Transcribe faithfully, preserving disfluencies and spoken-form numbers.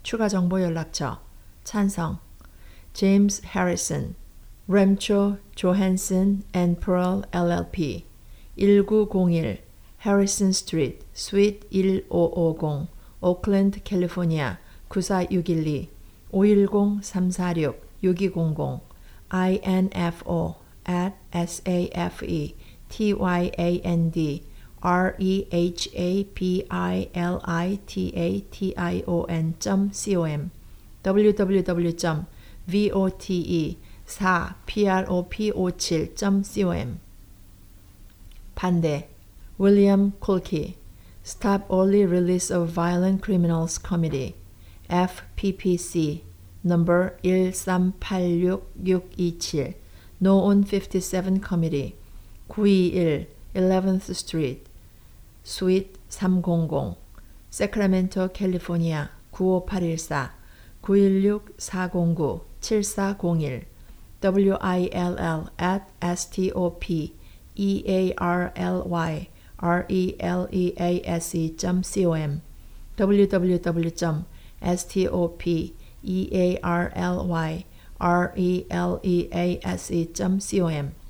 추가 정보 연락처 찬성 James Harrison, Remcho Johansson and Pearl 엘엘피 천구백일 Harrison Street, Suite 천오백오십, Oakland, California 구사육일이 오일공 삼사육 육이공공 info at safe tyand rehabilitation dot com www dot vote 사 prop57 dot com 반대 William Kulki Stop Early Release of Violent Criminals Committee 에프피피씨 number 일삼팔육 육이칠 No on fifty-seven Committee 구이일 eleventh Street Suite 삼백십 Sacramento, California 구오팔일사 구일육 사공구 칠사공일 will at stop early release dot com www dot stop early release dot com